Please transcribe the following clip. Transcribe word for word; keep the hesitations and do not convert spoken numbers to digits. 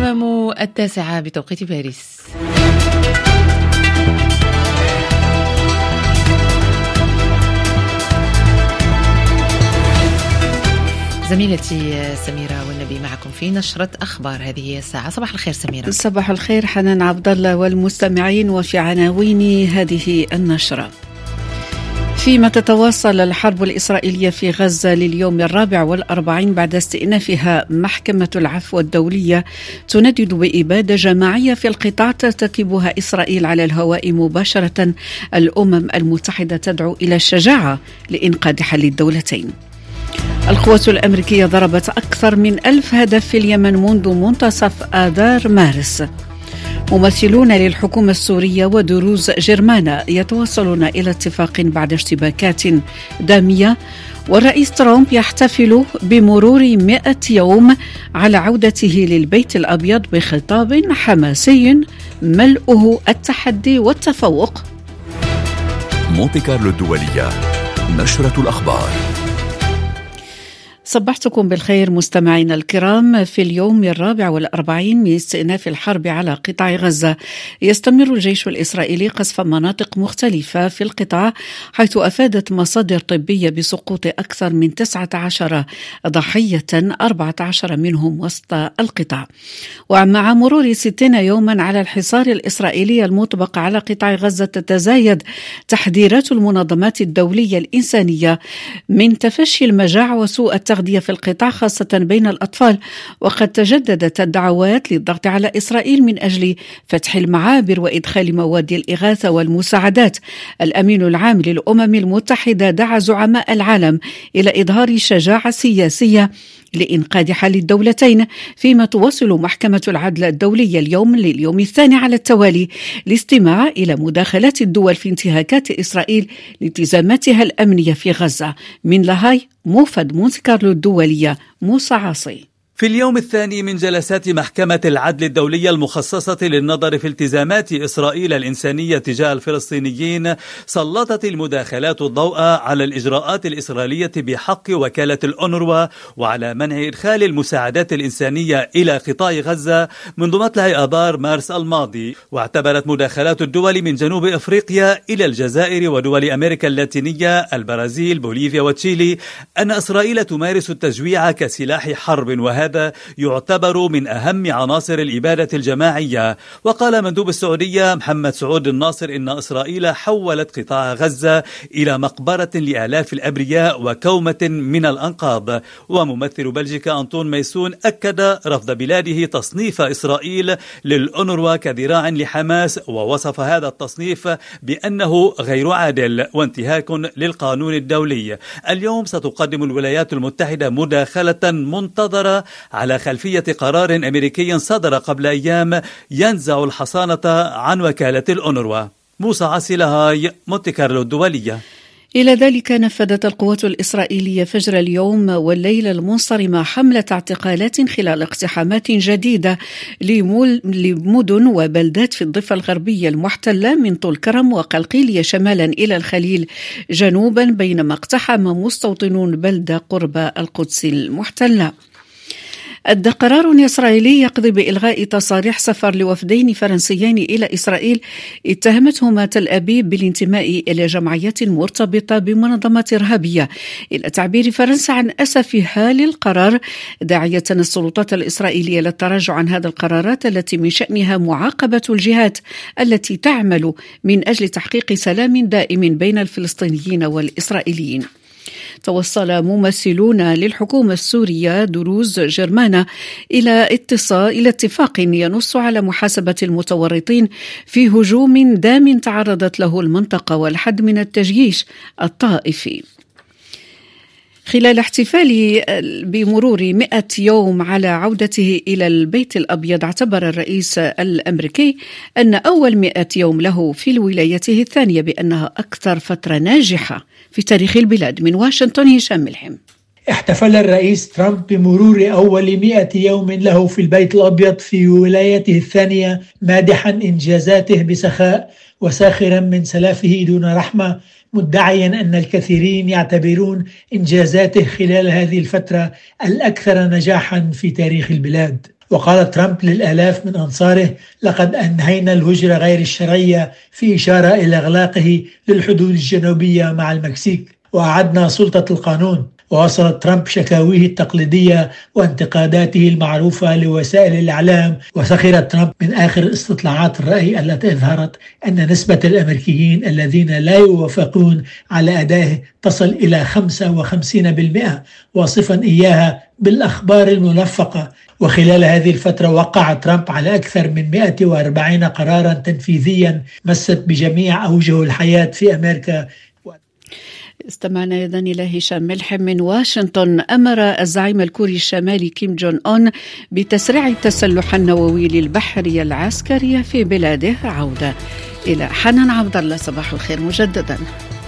تمام التاسعة بتوقيت باريس. زميلتي سميرة والنبي معكم في نشرة أخبار هذه الساعة. صباح الخير سميرة. صباح الخير حنان عبد الله والمستمعين، وفي عناوين هذه النشرة: فيما تتواصل الحرب الإسرائيلية في غزة لليوم الرابع والأربعين بعد استئنافها، محكمة العفو الدولية تندد بإبادة جماعية في القطاع ترتكبها إسرائيل على الهواء مباشرة. الأمم المتحدة تدعو إلى الشجاعة لإنقاذ حل الدولتين. القوات الأمريكية ضربت أكثر من ألف هدف في اليمن منذ منتصف آذار مارس. ممثلون للحكومة السورية ودروز جرمانة يتوصلون إلى اتفاق بعد اشتباكات دامية. والرئيس ترامب يحتفل بمرور مئة يوم على عودته للبيت الأبيض بخطاب حماسي ملؤه التحدي والتفوق. مونتي كارلو الدولية، نشرة الأخبار. صبحتكم بالخير مستمعينا الكرام. في اليوم الرابع والأربعين من استئناف الحرب على قطاع غزة، يستمر الجيش الإسرائيلي قصف مناطق مختلفة في القطاع، حيث أفادت مصادر طبية بسقوط أكثر من تسعة عشر ضحية، أربعة عشر منهم وسط القطاع. ومع مرور ستين يوما على الحصار الإسرائيلي المطبق على قطاع غزة، تتزايد تحذيرات المنظمات الدولية الإنسانية من تفشي المجاعة وسوء التغذية في القطاع، خاصة بين الأطفال. وقد تجددت الدعوات للضغط على إسرائيل من أجل فتح المعابر وإدخال مواد الإغاثة والمساعدات. الأمين العام للأمم المتحدة دعا زعماء العالم إلى إظهار شجاعة سياسية لإنقاذ حل الدولتين، فيما تواصل محكمة العدل الدولية اليوم لليوم الثاني على التوالي الاستماع إلى مداخلات الدول في انتهاكات إسرائيل لالتزاماتها الأمنية في غزة. من لاهاي، موفد مونتي كارلو الدولية، موسى عاصي. في اليوم الثاني من جلسات محكمة العدل الدولية المخصصة للنظر في التزامات إسرائيل الإنسانية تجاه الفلسطينيين، سلطت المداخلات الضوء على الإجراءات الإسرائيلية بحق وكالة الأونروا وعلى منع إدخال المساعدات الإنسانية إلى قطاع غزة منذ مطلع آذار مارس الماضي. واعتبرت مداخلات الدول من جنوب أفريقيا إلى الجزائر ودول أمريكا اللاتينية، البرازيل، بوليفيا وتشيلي، أن إسرائيل تمارس التجويع كسلاح حرب، وهذا هذا يعتبر من أهم عناصر الإبادة الجماعية. وقال مندوب السعودية محمد سعود الناصر إن إسرائيل حولت قطاع غزة إلى مقبرة لآلاف الأبرياء وكومة من الأنقاض. وممثل بلجيكا أنطون ميسون أكد رفض بلاده تصنيف إسرائيل للأونروا كذراع لحماس، ووصف هذا التصنيف بأنه غير عادل وانتهاك للقانون الدولي. اليوم ستقدم الولايات المتحدة مداخلة منتظرة على خلفية قرار أمريكي صدر قبل أيام ينزع الحصانة عن وكالة الأونروا. موسى عاصي، لاهاي، مونتي كارلو الدولية. إلى ذلك، نفذت القوات الإسرائيلية فجر اليوم والليلة المنصرمة حملة اعتقالات خلال اقتحامات جديدة لمدن وبلدات في الضفة الغربية المحتلة من طول كرم وقلقيلية شمالا إلى الخليل جنوبا، بينما اقتحم مستوطنون بلدة قرب القدس المحتلة. أدى قرار إسرائيلي يقضي بإلغاء تصاريح سفر لوفدين فرنسيين إلى إسرائيل اتهمتهما تل أبيب بالانتماء إلى جمعيات مرتبطة بمنظمات إرهابية، إلى تعبير فرنسا عن أسفها للقرار، داعية السلطات الإسرائيلية للتراجع عن هذه القرارات التي من شأنها معاقبة الجهات التي تعمل من أجل تحقيق سلام دائم بين الفلسطينيين والإسرائيليين. توصل ممثلون للحكومة السورية دروز جرمانة إلى اتصال إلى اتفاق ينص على محاسبة المتورطين في هجوم دام تعرضت له المنطقة والحد من التجييش الطائفي. خلال احتفال بمرور مئة يوم على عودته إلى البيت الأبيض، اعتبر الرئيس الأمريكي أن أول مئة يوم له في ولايته الثانية بأنها أكثر فترة ناجحة في تاريخ البلاد. من واشنطن، هشام ملحم. احتفل الرئيس ترامب بمرور أول مئة يوم له في البيت الأبيض في ولايته الثانية، مادحا إنجازاته بسخاء وساخرا من سلافه دون رحمة، مدعيا أن الكثيرين يعتبرون إنجازاته خلال هذه الفترة الأكثر نجاحا في تاريخ البلاد. وقال ترامب للآلاف من أنصاره: لقد أنهينا الهجرة غير الشرعية، في إشارة إلى إغلاقه للحدود الجنوبية مع المكسيك، وأعدنا سلطة القانون. وواصل ترامب شكاويه التقليدية وانتقاداته المعروفة لوسائل الإعلام، وسخر ترامب من آخر استطلاعات الرأي التي أظهرت أن نسبة الأمريكيين الذين لا يوافقون على أدائه تصل إلى خمسة وخمسين بالمئة، واصفا إياها بالأخبار الملفقة. وخلال هذه الفترة وقع ترامب على أكثر من مئة وأربعين قرارا تنفيذيا مست بجميع أوجه الحياة في أمريكا. استمعنا أيضا إلى هشام ملحم من واشنطن. أمر الزعيم الكوري الشمالي كيم جون أون بتسريع التسلح النووي للبحرية العسكرية في بلاده. عودة إلى حنان عبد الله. صباح الخير مجددا.